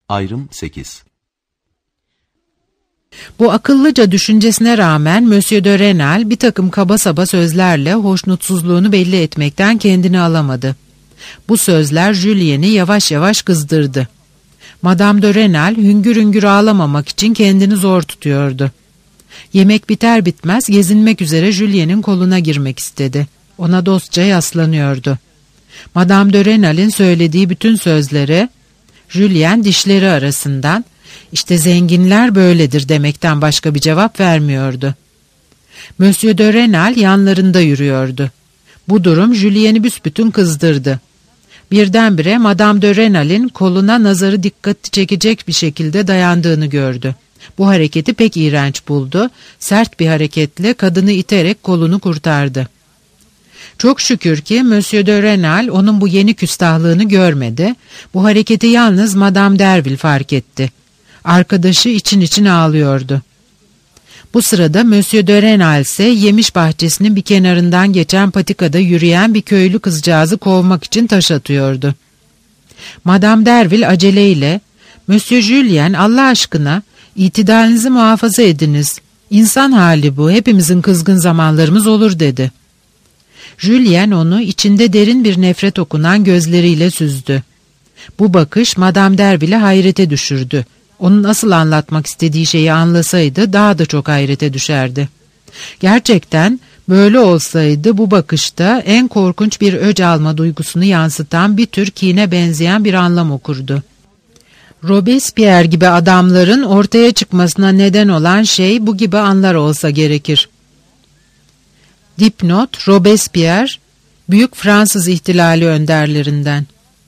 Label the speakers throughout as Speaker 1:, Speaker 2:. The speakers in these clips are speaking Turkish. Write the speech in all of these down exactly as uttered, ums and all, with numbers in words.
Speaker 1: Ayrım sekiz.
Speaker 2: Bu akıllıca düşüncesine rağmen Monsieur de Rênal bir takım kaba saba sözlerle hoşnutsuzluğunu belli etmekten kendini alamadı. Bu sözler Julien'i yavaş yavaş kızdırdı. Madame de Rênal hüngür hüngür ağlamamak için kendini zor tutuyordu. Yemek biter bitmez gezinmek üzere Julien'in koluna girmek istedi. Ona dostça yaslanıyordu. Madame de Rênal'in söylediği bütün sözlere Julien dişleri arasından "İşte zenginler böyledir" demekten başka bir cevap vermiyordu. Monsieur de Rênal yanlarında yürüyordu. Bu durum Julien'i büsbütün kızdırdı. Birdenbire Madame de Rênal'in koluna nazarı dikkati çekecek bir şekilde dayandığını gördü. Bu hareketi pek iğrenç buldu. Sert bir hareketle kadını iterek kolunu kurtardı. Çok şükür ki Monsieur de Rênal onun bu yeni küstahlığını görmedi. Bu hareketi yalnız Madame Derville fark etti. Arkadaşı için için ağlıyordu. Bu sırada Monsieur de Rênal ise yemiş bahçesinin bir kenarından geçen patikada yürüyen bir köylü kızcağızı kovmak için taş atıyordu. Madame Derville aceleyle "Monsieur Julien, Allah aşkına itidalinizi muhafaza ediniz. İnsan hali bu, hepimizin kızgın zamanlarımız olur" dedi. Julien onu içinde derin bir nefret okunan gözleriyle süzdü. Bu bakış Madame Derville'i hayrete düşürdü. Onun asıl anlatmak istediği şeyi anlasaydı daha da çok hayrete düşerdi. Gerçekten böyle olsaydı bu bakışta en korkunç bir öc alma duygusunu yansıtan bir tür kine benzeyen bir anlam okurdu. Robespierre gibi adamların ortaya çıkmasına neden olan şey bu gibi anlar olsa gerekir. Dipnot: Robespierre, Büyük Fransız İhtilali önderlerinden.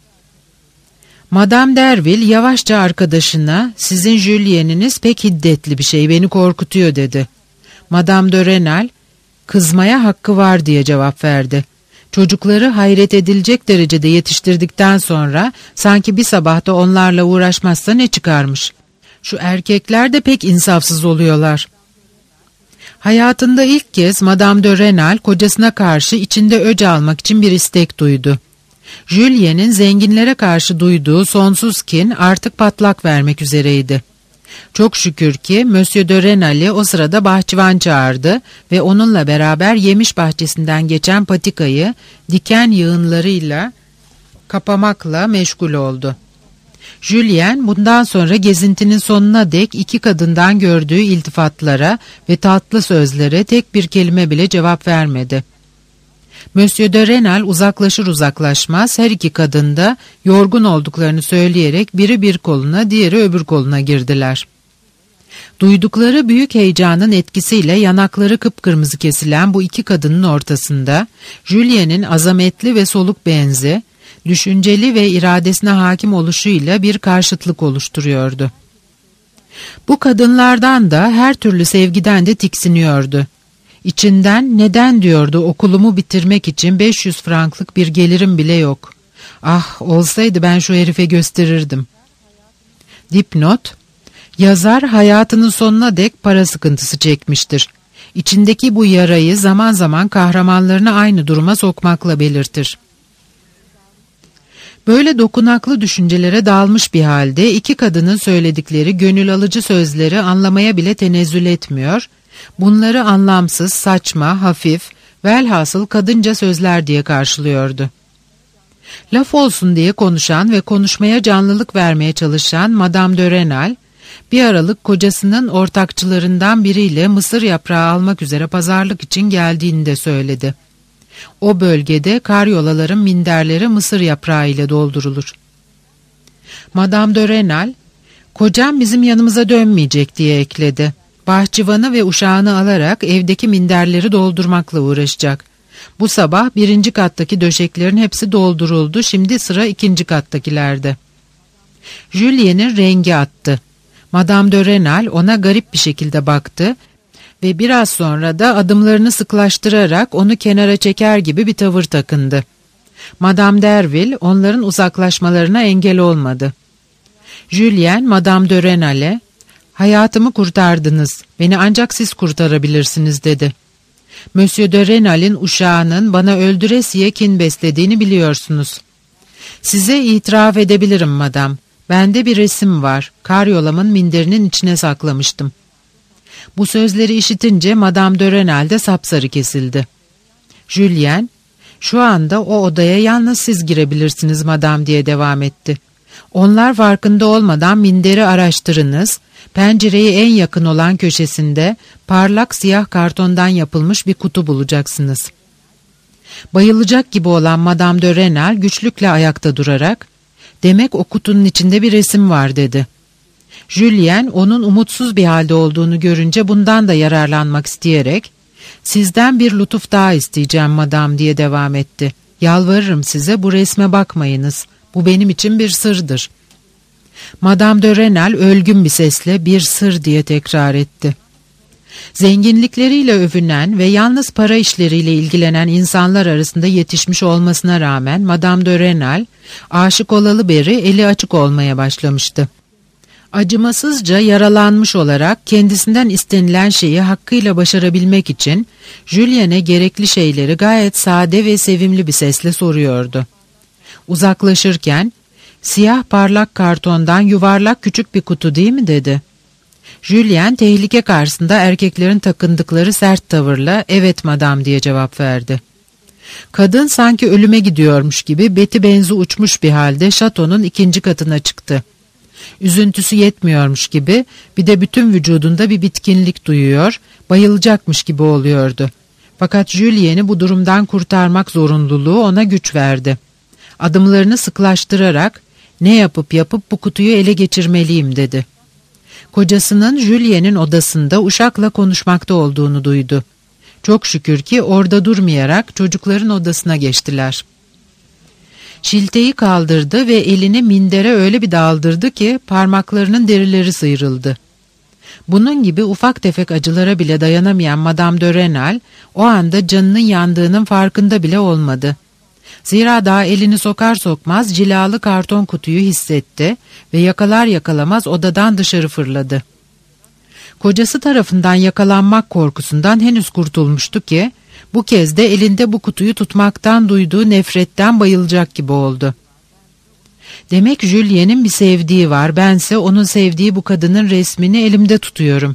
Speaker 2: Madame Derville yavaşça arkadaşına "Sizin Julien'iniz pek hiddetli bir şey, beni korkutuyor" dedi. Madame de Rênal "Kızmaya hakkı var" diye cevap verdi. Çocukları hayret edilecek derecede yetiştirdikten sonra sanki bir sabahta onlarla uğraşmazsa ne çıkarmış? Şu erkekler de pek insafsız oluyorlar. Hayatında ilk kez Madame de Rênal kocasına karşı içinde öc almak için bir istek duydu. Julien'in zenginlere karşı duyduğu sonsuz kin artık patlak vermek üzereydi. Çok şükür ki Monsieur de Rênal'i o sırada bahçıvan çağırdı ve onunla beraber yemiş bahçesinden geçen patikayı diken yığınlarıyla kapamakla meşgul oldu. Julien bundan sonra gezintinin sonuna dek iki kadından gördüğü iltifatlara ve tatlı sözlere tek bir kelime bile cevap vermedi. Monsieur de Rênal uzaklaşır uzaklaşmaz her iki kadın da yorgun olduklarını söyleyerek biri bir koluna diğeri öbür koluna girdiler. Duydukları büyük heyecanın etkisiyle yanakları kıpkırmızı kesilen bu iki kadının ortasında Julien'in azametli ve soluk benzi, düşünceli ve iradesine hakim oluşuyla bir karşıtlık oluşturuyordu. Bu kadınlardan da her türlü sevgiden de tiksiniyordu. İçinden "Neden?" diyordu, "okulumu bitirmek için beş yüz franklık bir gelirim bile yok. Ah, olsaydı ben şu herife gösterirdim." Dipnot: Yazar hayatının sonuna dek para sıkıntısı çekmiştir. İçindeki bu yarayı zaman zaman kahramanlarını aynı duruma sokmakla belirtir. Böyle dokunaklı düşüncelere dalmış bir halde iki kadının söyledikleri gönül alıcı sözleri anlamaya bile tenezzül etmiyor, bunları anlamsız, saçma, hafif, velhasıl kadınca sözler diye karşılıyordu. Laf olsun diye konuşan ve konuşmaya canlılık vermeye çalışan Madame de Rênal, bir aralık kocasının ortakçılarından biriyle mısır yaprağı almak üzere pazarlık için geldiğini de söyledi. O bölgede karyolaların minderleri mısır yaprağı ile doldurulur. Madame de Rênal, "Kocam bizim yanımıza dönmeyecek" diye ekledi. Bahçıvanı ve uşağını alarak evdeki minderleri doldurmakla uğraşacak. Bu sabah birinci kattaki döşeklerin hepsi dolduruldu, şimdi sıra ikinci kattakilerde. Julien'in rengi attı. Madame de Rênal ona garip bir şekilde baktı ve biraz sonra da adımlarını sıklaştırarak onu kenara çeker gibi bir tavır takındı. Madame Derville onların uzaklaşmalarına engel olmadı. Julien, Madame de Rênal'e "Hayatımı kurtardınız, beni ancak siz kurtarabilirsiniz" dedi. Monsieur de Rênal'in uşağının bana öldüresiye kin beslediğini biliyorsunuz. Size itiraf edebilirim madam. Bende bir resim var. Karyolamın minderinin içine saklamıştım. Bu sözleri işitince Madame de Rênal de sapsarı kesildi. Julien, şu anda o odaya yalnız siz girebilirsiniz madam diye devam etti. Onlar farkında olmadan minderi araştırınız, pencereye en yakın olan köşesinde parlak siyah kartondan yapılmış bir kutu bulacaksınız. Bayılacak gibi olan Madame de Rênal güçlükle ayakta durarak, demek o kutunun içinde bir resim var dedi. Julien onun umutsuz bir halde olduğunu görünce bundan da yararlanmak isteyerek, sizden bir lütuf daha isteyeceğim madam diye devam etti. Yalvarırım size bu resme bakmayınız. Bu benim için bir sırdır. Madame de Rênal ölgün bir sesle bir sır diye tekrar etti. Zenginlikleriyle övünen ve yalnız para işleriyle ilgilenen insanlar arasında yetişmiş olmasına rağmen Madame de Rênal, aşık olalı beri eli açık olmaya başlamıştı. Acımasızca yaralanmış olarak kendisinden istenilen şeyi hakkıyla başarabilmek için Julien'e gerekli şeyleri gayet sade ve sevimli bir sesle soruyordu. Uzaklaşırken, siyah parlak kartondan yuvarlak küçük bir kutu değil mi dedi. Julien tehlike karşısında erkeklerin takındıkları sert tavırla evet madam diye cevap verdi. Kadın sanki ölüme gidiyormuş gibi beti benzi uçmuş bir halde şatonun ikinci katına çıktı. Üzüntüsü yetmiyormuş gibi bir de bütün vücudunda bir bitkinlik duyuyor, bayılacakmış gibi oluyordu. Fakat Julien'i bu durumdan kurtarmak zorunluluğu ona güç verdi. Adımlarını sıklaştırarak ne yapıp yapıp bu kutuyu ele geçirmeliyim dedi. Kocasının Julien'in odasında uşakla konuşmakta olduğunu duydu. Çok şükür ki orada durmayarak çocukların odasına geçtiler. Şilteyi kaldırdı ve elini mindere öyle bir daldırdı ki parmaklarının derileri sıyrıldı. Bunun gibi ufak tefek acılara bile dayanamayan Madame de Rênal o anda canının yandığının farkında bile olmadı. Zira daha elini sokar sokmaz cilalı karton kutuyu hissetti ve yakalar yakalamaz odadan dışarı fırladı. Kocası tarafından yakalanmak korkusundan henüz kurtulmuştu ki bu kez de elinde bu kutuyu tutmaktan duyduğu nefretten bayılacak gibi oldu. Demek Julien'in bir sevdiği var, bense onun sevdiği bu kadının resmini elimde tutuyorum.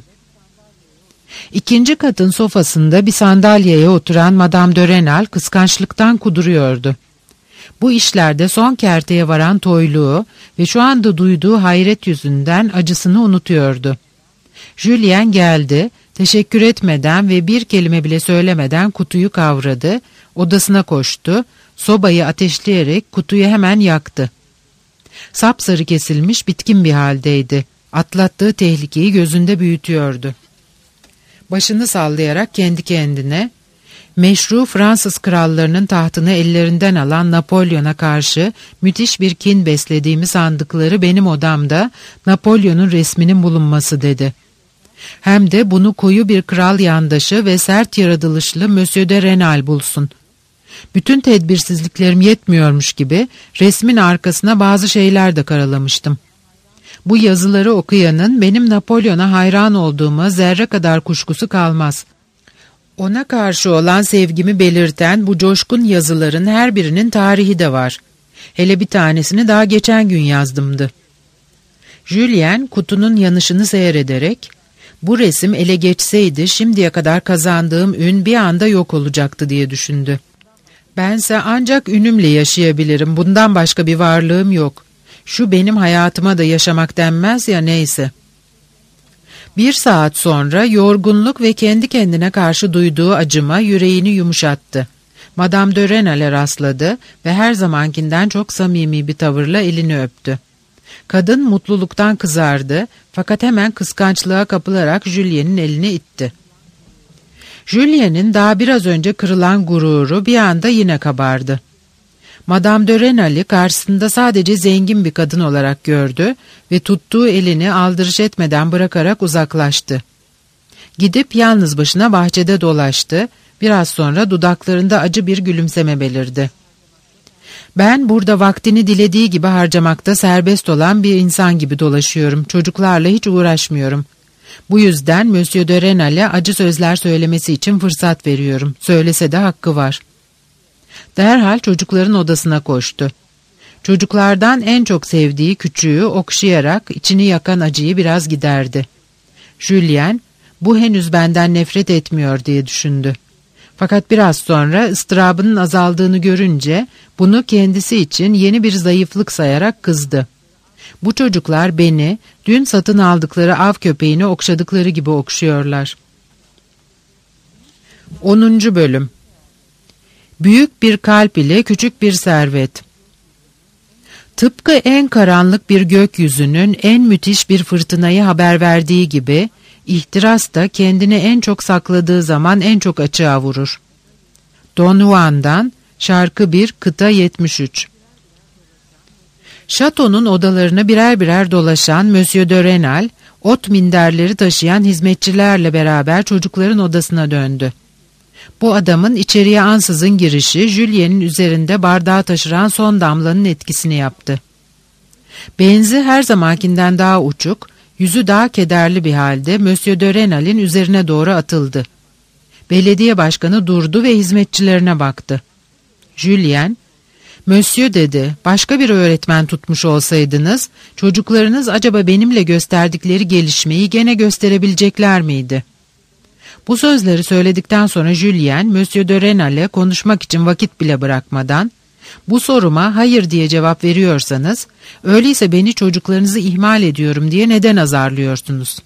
Speaker 2: İkinci katın sofasında bir sandalyeye oturan Madame de Rênal kıskançlıktan kuduruyordu. Bu işlerde son kerteye varan toyluğu ve şu anda duyduğu hayret yüzünden acısını unutuyordu. Julien geldi, teşekkür etmeden ve bir kelime bile söylemeden kutuyu kavradı, odasına koştu, sobayı ateşleyerek kutuyu hemen yaktı. Sapsarı kesilmiş bitkin bir haldeydi, atlattığı tehlikeyi gözünde büyütüyordu. Başını sallayarak kendi kendine, meşru Fransız krallarının tahtını ellerinden alan Napolyon'a karşı müthiş bir kin beslediğimi sandıkları benim odamda Napolyon'un resminin bulunması dedi. Hem de bunu koyu bir kral yandaşı ve sert yaratılışlı Monsieur de Rênal bulsun. Bütün tedbirsizliklerim yetmiyormuş gibi resmin arkasına bazı şeyler de karalamıştım. Bu yazıları okuyanın benim Napolyon'a hayran olduğuma zerre kadar kuşkusu kalmaz. Ona karşı olan sevgimi belirten bu coşkun yazıların her birinin tarihi de var. Hele bir tanesini daha geçen gün yazdımdı. Julien kutunun yanışını seyrederek, bu resim ele geçseydi şimdiye kadar kazandığım ün bir anda yok olacaktı diye düşündü. Bense ancak ünümle yaşayabilirim, bundan başka bir varlığım yok. Şu benim hayatıma da yaşamak denmez ya, neyse. Bir saat sonra yorgunluk ve kendi kendine karşı duyduğu acıma yüreğini yumuşattı. Madame de Rênal'e rastladı ve her zamankinden çok samimi bir tavırla elini öptü. Kadın mutluluktan kızardı fakat hemen kıskançlığa kapılarak Julien'in elini itti. Julien'in daha biraz önce kırılan gururu bir anda yine kabardı. Madame de Rênal'i karşısında sadece zengin bir kadın olarak gördü ve tuttuğu elini aldırış etmeden bırakarak uzaklaştı. Gidip yalnız başına bahçede dolaştı, biraz sonra dudaklarında acı bir gülümseme belirdi. Ben burada vaktini dilediği gibi harcamakta serbest olan bir insan gibi dolaşıyorum, çocuklarla hiç uğraşmıyorum. Bu yüzden Monsieur de Rênal'e acı sözler söylemesi için fırsat veriyorum, söylese de hakkı var. Derhal çocukların odasına koştu. Çocuklardan en çok sevdiği küçüğü okşayarak içini yakan acıyı biraz giderdi. Julien, bu henüz benden nefret etmiyor diye düşündü. Fakat biraz sonra ıstırabının azaldığını görünce bunu kendisi için yeni bir zayıflık sayarak kızdı. Bu çocuklar beni dün satın aldıkları av köpeğini okşadıkları gibi okşuyorlar. onuncu Bölüm. Büyük bir kalp ile küçük bir servet. Tıpkı en karanlık bir gökyüzünün en müthiş bir fırtınayı haber verdiği gibi, ihtiras da kendini en çok sakladığı zaman en çok açığa vurur. Don Juan'dan Şarkı bir, Kıta yetmiş üç. Şatonun odalarına birer birer dolaşan Monsieur de Rênal, ot minderleri taşıyan hizmetçilerle beraber çocukların odasına döndü. Bu adamın içeriye ansızın girişi, Julien'in üzerinde bardağı taşıran son damlanın etkisini yaptı. Benzi her zamankinden daha uçuk, yüzü daha kederli bir halde Monsieur de Rênal'in üzerine doğru atıldı. Belediye başkanı durdu ve hizmetçilerine baktı. Julien, "Monsieur," dedi, "başka bir öğretmen tutmuş olsaydınız, çocuklarınız acaba benimle gösterdikleri gelişmeyi gene gösterebilecekler miydi?" Bu sözleri söyledikten sonra Julien, Monsieur de Rênal'e konuşmak için vakit bile bırakmadan, "Bu soruma hayır diye cevap veriyorsanız, öyleyse beni çocuklarınızı ihmal ediyorum diye neden azarlıyorsunuz?"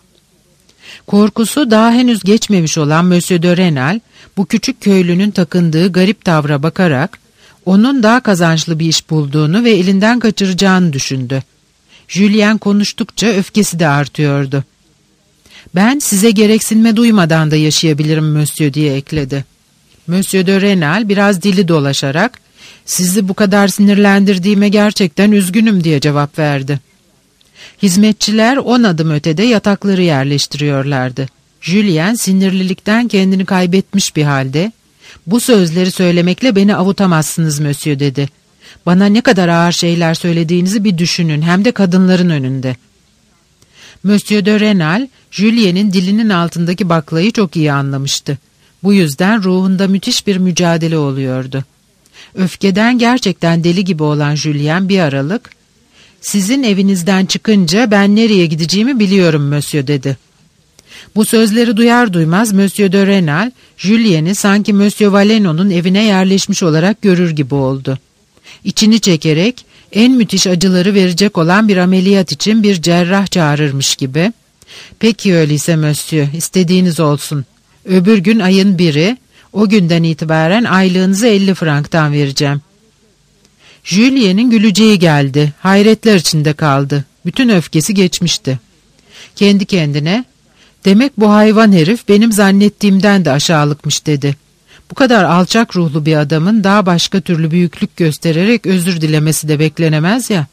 Speaker 2: Korkusu daha henüz geçmemiş olan Monsieur de Rênal, bu küçük köylünün takındığı garip tavra bakarak, onun daha kazançlı bir iş bulduğunu ve elinden kaçıracağını düşündü. Julien konuştukça öfkesi de artıyordu. "Ben size gereksinme duymadan da yaşayabilirim Monsieur," diye ekledi. Monsieur de Rênal biraz dili dolaşarak, "Sizi bu kadar sinirlendirdiğime gerçekten üzgünüm," diye cevap verdi. Hizmetçiler on adım ötede yatakları yerleştiriyorlardı. Julien sinirlilikten kendini kaybetmiş bir halde, "Bu sözleri söylemekle beni avutamazsınız Monsieur," dedi. "Bana ne kadar ağır şeyler söylediğinizi bir düşünün, hem de kadınların önünde." Monsieur de Rênal, Julien'in dilinin altındaki baklayı çok iyi anlamıştı. Bu yüzden ruhunda müthiş bir mücadele oluyordu. Öfkeden gerçekten deli gibi olan Julien bir aralık, "Sizin evinizden çıkınca ben nereye gideceğimi biliyorum Monsieur," dedi. Bu sözleri duyar duymaz Monsieur de Rênal, Julien'i sanki Monsieur Valeno'nun evine yerleşmiş olarak görür gibi oldu. İçini çekerek, en müthiş acıları verecek olan bir ameliyat için bir cerrah çağırırmış gibi, "Peki öyleyse Monsieur, istediğiniz olsun. Öbür gün ayın biri, o günden itibaren aylığınızı elli franktan vereceğim." Julien'in güleceği geldi, hayretler içinde kaldı. Bütün öfkesi geçmişti. Kendi kendine, "Demek bu hayvan herif benim zannettiğimden de aşağılıkmış," dedi. Bu kadar alçak ruhlu bir adamın daha başka türlü büyüklük göstererek özür dilemesi de beklenemez ya.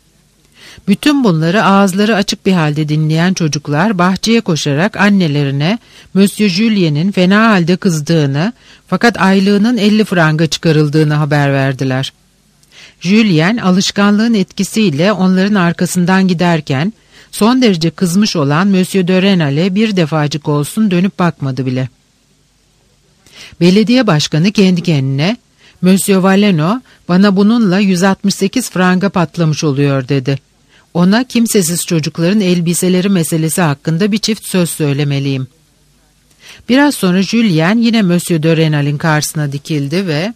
Speaker 2: Bütün bunları ağızları açık bir halde dinleyen çocuklar bahçeye koşarak annelerine Monsieur Julien'in fena halde kızdığını, fakat aylığının elli franga çıkarıldığını haber verdiler. Julien alışkanlığın etkisiyle onların arkasından giderken son derece kızmış olan Monsieur de Rênal'e bir defacık olsun dönüp bakmadı bile. Belediye başkanı kendi kendine, "Monsieur Valeno bana bununla yüz altmış sekiz franga patlamış oluyor," dedi. "Ona kimsesiz çocukların elbiseleri meselesi hakkında bir çift söz söylemeliyim." Biraz sonra Julien yine Monsieur de Rênal'in karşısına dikildi ve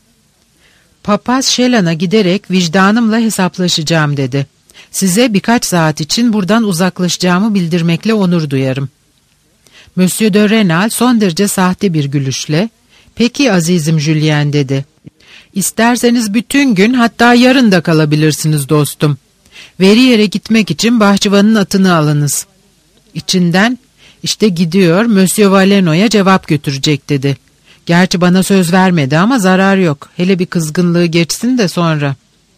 Speaker 2: "Papaz Şelan'a giderek vicdanımla hesaplaşacağım," dedi. "Size birkaç saat için buradan uzaklaşacağımı bildirmekle onur duyarım." Monsieur de Rênal son derece sahte bir gülüşle, "Peki azizim Julien," dedi. "İsterseniz bütün gün, hatta yarın da kalabilirsiniz dostum. Veriyer'e gitmek için bahçıvanın atını alınız." İçinden, "İşte gidiyor, Monsieur Valeno'ya cevap götürecek," dedi. "Gerçi bana söz vermedi ama zarar yok. Hele bir kızgınlığı geçsin de sonra."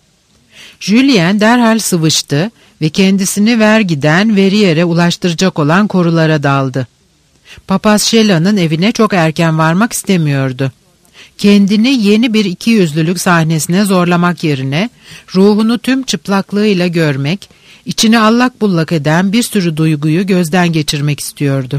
Speaker 2: Julien derhal sıvıştı ve kendisini vergiden Veriyer'e ulaştıracak olan korulara daldı. Papaz Şelan'ın evine çok erken varmak istemiyordu. Kendini yeni bir ikiyüzlülük sahnesine zorlamak yerine ruhunu tüm çıplaklığıyla görmek, içini allak bullak eden bir sürü duyguyu gözden geçirmek istiyordu.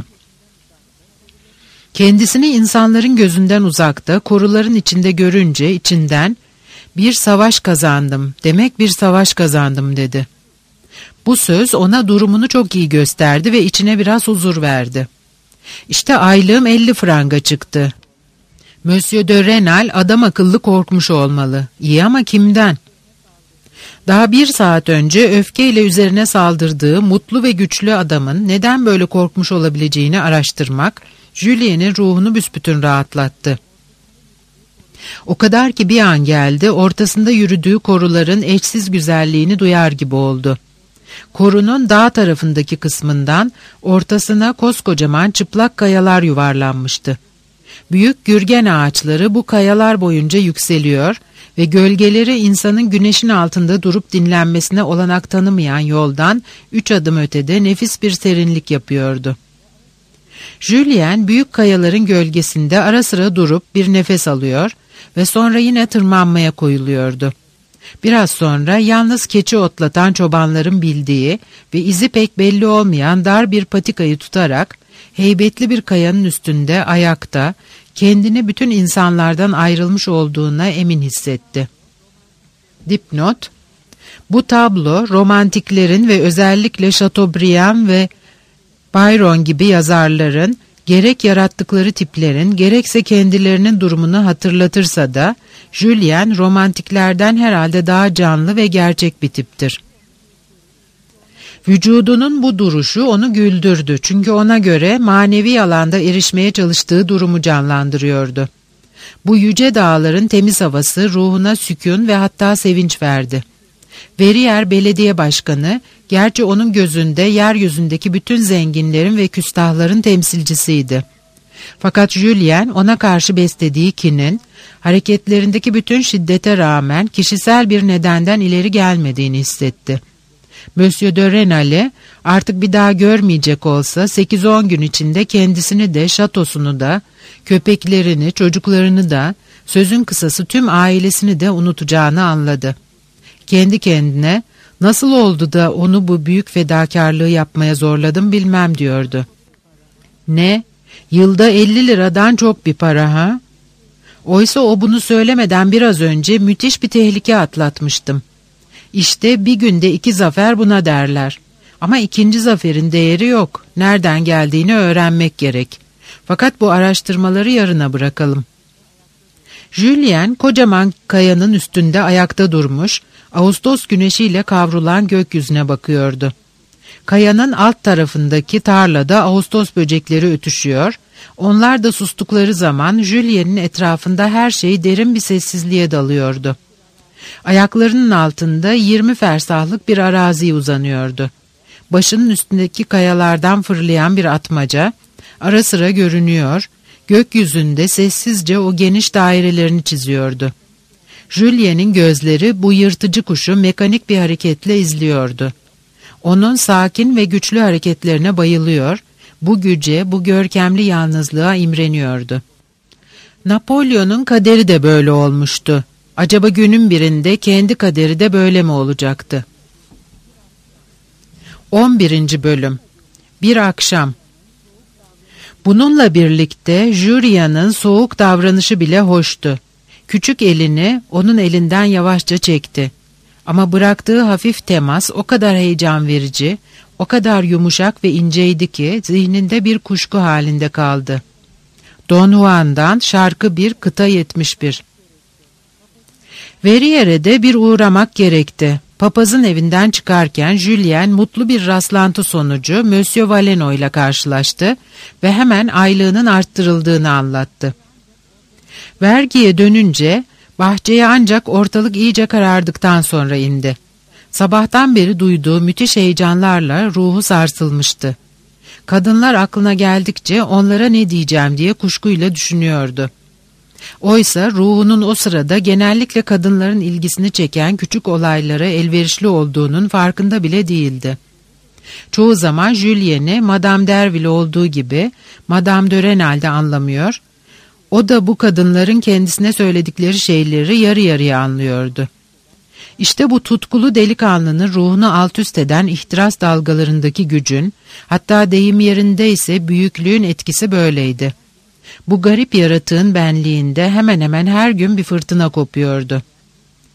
Speaker 2: Kendisini insanların gözünden uzakta, koruların içinde görünce içinden, Bir savaş kazandım, demek bir savaş kazandım dedi. Bu söz ona durumunu çok iyi gösterdi ve içine biraz huzur verdi. İşte aylığım elli franga çıktı. Monsieur de Rênal adam akıllı korkmuş olmalı. İyi ama kimden? Daha bir saat önce öfkeyle üzerine saldırdığı mutlu ve güçlü adamın neden böyle korkmuş olabileceğini araştırmak, Julien'in ruhunu büsbütün rahatlattı. O kadar ki bir an geldi, ortasında yürüdüğü koruların eşsiz güzelliğini duyar gibi oldu. Korunun dağ tarafındaki kısmından ortasına koskocaman çıplak kayalar yuvarlanmıştı. Büyük gürgen ağaçları bu kayalar boyunca yükseliyor ve gölgeleri insanın güneşin altında durup dinlenmesine olanak tanımayan yoldan üç adım ötede nefis bir serinlik yapıyordu. Julien büyük kayaların gölgesinde ara sıra durup bir nefes alıyor ve sonra yine tırmanmaya koyuluyordu. Biraz sonra yalnız keçi otlatan çobanların bildiği ve izi pek belli olmayan dar bir patikayı tutarak heybetli bir kayanın üstünde ayakta kendini bütün insanlardan ayrılmış olduğuna emin hissetti. Dipnot: bu tablo romantiklerin ve özellikle Chateaubriand ve Byron gibi yazarların gerek yarattıkları tiplerin gerekse kendilerinin durumunu hatırlatırsa da Julien romantiklerden herhalde daha canlı ve gerçek bir tiptir. Vücudunun bu duruşu onu güldürdü çünkü ona göre manevi alanda erişmeye çalıştığı durumu canlandırıyordu. Bu yüce dağların temiz havası ruhuna sükun ve hatta sevinç verdi. Verrières Belediye Başkanı, gerçi onun gözünde yeryüzündeki bütün zenginlerin ve küstahların temsilcisiydi. Fakat Julien ona karşı beslediği kinin, hareketlerindeki bütün şiddete rağmen kişisel bir nedenden ileri gelmediğini hissetti. Monsieur de Rênal'i artık bir daha görmeyecek olsa sekiz on gün içinde kendisini de şatosunu da, köpeklerini, çocuklarını da, sözün kısası tüm ailesini de unutacağını anladı. Kendi kendine nasıl oldu da onu bu büyük fedakarlığı yapmaya zorladım bilmem diyordu. Ne? Yılda elli liradan çok bir para ha? Oysa o bunu söylemeden biraz önce müthiş bir tehlike atlatmıştım. İşte bir günde iki zafer buna derler. Ama ikinci zaferin değeri yok. Nereden geldiğini öğrenmek gerek. Fakat bu araştırmaları yarına bırakalım. Julien kocaman kayanın üstünde ayakta durmuş, Ağustos güneşiyle kavrulan gökyüzüne bakıyordu. Kayanın alt tarafındaki tarlada Ağustos böcekleri ötüşüyor, onlar da sustukları zaman Julien'in etrafında her şey derin bir sessizliğe dalıyordu. Ayaklarının altında yirmi fersahlık bir arazi uzanıyordu. Başının üstündeki kayalardan fırlayan bir atmaca ara sıra görünüyor, gökyüzünde sessizce o geniş dairelerini çiziyordu. Julien'in gözleri bu yırtıcı kuşu mekanik bir hareketle izliyordu. Onun sakin ve güçlü hareketlerine bayılıyor, bu güce, bu görkemli yalnızlığa imreniyordu. Napolyon'un kaderi de böyle olmuştu. Acaba günün birinde kendi kaderi de böyle mi olacaktı? on birinci Bölüm. Bir akşam. Bununla birlikte Julien'in soğuk davranışı bile hoştu. Küçük elini onun elinden yavaşça çekti. Ama bıraktığı hafif temas o kadar heyecan verici, o kadar yumuşak ve inceydi ki zihninde bir kuşku halinde kaldı. Don Juan'dan şarkı bir, kıta yetmiş bir. Verrières'e de bir uğramak gerekti. Papazın evinden çıkarken Julien mutlu bir rastlantı sonucu Monsieur Valeno ile karşılaştı ve hemen aylığının arttırıldığını anlattı. Vergiye dönünce bahçeye ancak ortalık iyice karardıktan sonra indi. Sabahtan beri duyduğu müthiş heyecanlarla ruhu sarsılmıştı. Kadınlar aklına geldikçe onlara ne diyeceğim diye kuşkuyla düşünüyordu. Oysa ruhunun o sırada genellikle kadınların ilgisini çeken küçük olaylara elverişli olduğunun farkında bile değildi. Çoğu zaman Julien'i Madame Derville olduğu gibi Madame de Rênal'de anlamıyor, o da bu kadınların kendisine söyledikleri şeyleri yarı yarıya anlıyordu. İşte bu tutkulu delikanlının ruhunu alt üst eden ihtiras dalgalarındaki gücün, hatta deyim yerinde ise büyüklüğün etkisi böyleydi. Bu garip yaratığın benliğinde hemen hemen her gün bir fırtına kopuyordu.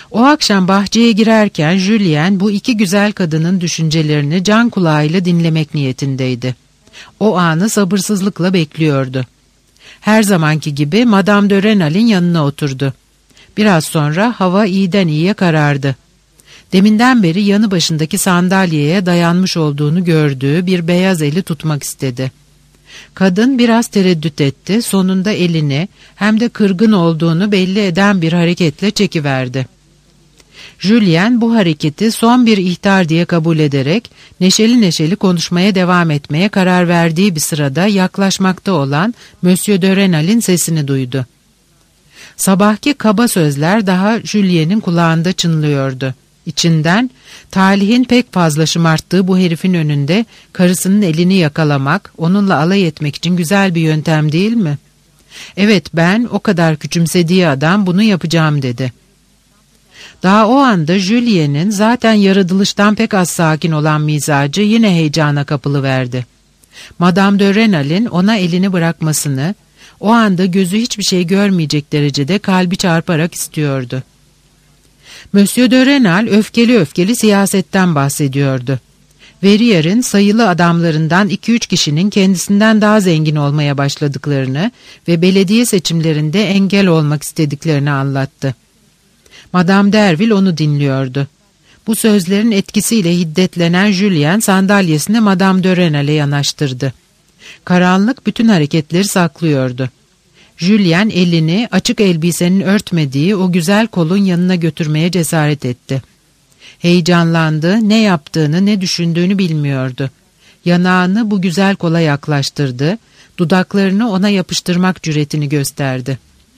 Speaker 2: O akşam bahçeye girerken Julien bu iki güzel kadının düşüncelerini can kulağıyla dinlemek niyetindeydi. O anı sabırsızlıkla bekliyordu. Her zamanki gibi Madame de Rênal'in yanına oturdu. Biraz sonra hava iyiden iyiye karardı. Deminden beri yanı başındaki sandalyeye dayanmış olduğunu gördüğü bir beyaz eli tutmak istedi. Kadın biraz tereddüt etti, sonunda elini hem de kırgın olduğunu belli eden bir hareketle çekiverdi. Julien bu hareketi son bir ihtar diye kabul ederek neşeli neşeli konuşmaya devam etmeye karar verdiği bir sırada yaklaşmakta olan Monsieur de Rênal'in sesini duydu. Sabahki kaba sözler daha Julien'in kulağında çınlıyordu. İçinden, talihin pek fazla şımarttığı bu herifin önünde karısının elini yakalamak, onunla alay etmek için güzel bir yöntem değil mi? Evet, ben o kadar küçümsediği adam bunu yapacağım dedi. Daha o anda Julien'in zaten yaratılıştan pek az sakin olan mizacı yine heyecana kapılıverdi. Madame de Rênal'in ona elini bırakmasını, o anda gözü hiçbir şey görmeyecek derecede kalbi çarparak istiyordu. Monsieur de Rênal öfkeli öfkeli siyasetten bahsediyordu. Verrier'in sayılı adamlarından iki üç kişinin kendisinden daha zengin olmaya başladıklarını ve belediye seçimlerinde engel olmak istediklerini anlattı. Madame Derville onu dinliyordu. Bu sözlerin etkisiyle hiddetlenen Julien sandalyesini Madame de Rênal'e yanaştırdı. Karanlık bütün hareketleri saklıyordu. Julien elini açık elbisenin örtmediği o güzel kolun yanına götürmeye cesaret etti. Heyecanlandı, ne yaptığını ne düşündüğünü bilmiyordu. Yanağını bu güzel kola yaklaştırdı, dudaklarını ona yapıştırmak cüretini gösterdi.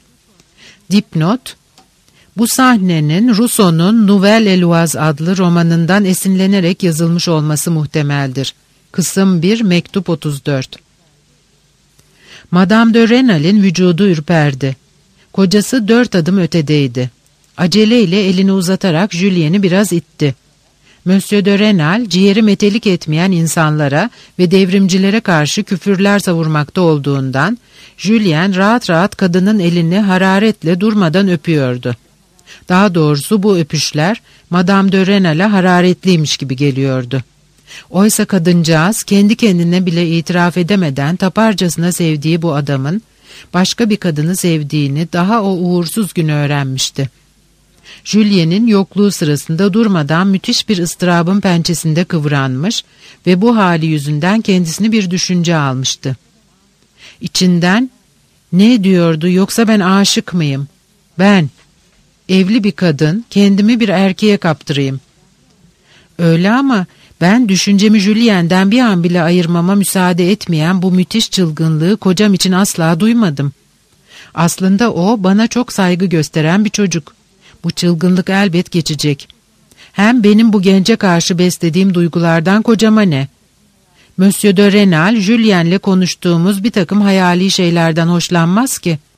Speaker 2: Dipnot: Bu sahnenin Rousseau'nun Nouvelle Héloïse adlı romanından esinlenerek yazılmış olması muhtemeldir. Kısım bir, mektup otuz dört. Madame de Rênal'in vücudu ürperdi. Kocası dört adım ötedeydi. Aceleyle elini uzatarak Julien'i biraz itti. Monsieur de Rênal, ciğeri metelik etmeyen insanlara ve devrimcilere karşı küfürler savurmakta olduğundan, Julien rahat rahat kadının elini hararetle durmadan öpüyordu. Daha doğrusu bu öpüşler Madame de Rênal'a hararetliymiş gibi geliyordu. Oysa kadıncağız kendi kendine bile itiraf edemeden taparcasına sevdiği bu adamın başka bir kadını sevdiğini daha o uğursuz günü öğrenmişti. Julien'in yokluğu sırasında durmadan müthiş bir ıstırabın pençesinde kıvranmış ve bu hali yüzünden kendisini bir düşünce almıştı. İçinden, ne diyordu, yoksa ben aşık mıyım? Ben, evli bir kadın, kendimi bir erkeğe kaptırayım. Öyle ama ben düşüncemi Julien'den bir an bile ayırmama müsaade etmeyen bu müthiş çılgınlığı kocam için asla duymadım. Aslında o bana çok saygı gösteren bir çocuk. Bu çılgınlık elbet geçecek. Hem benim bu gence karşı beslediğim duygulardan kocama ne? Monsieur de Rênal, Julien'le konuştuğumuz bir takım hayali şeylerden hoşlanmaz ki.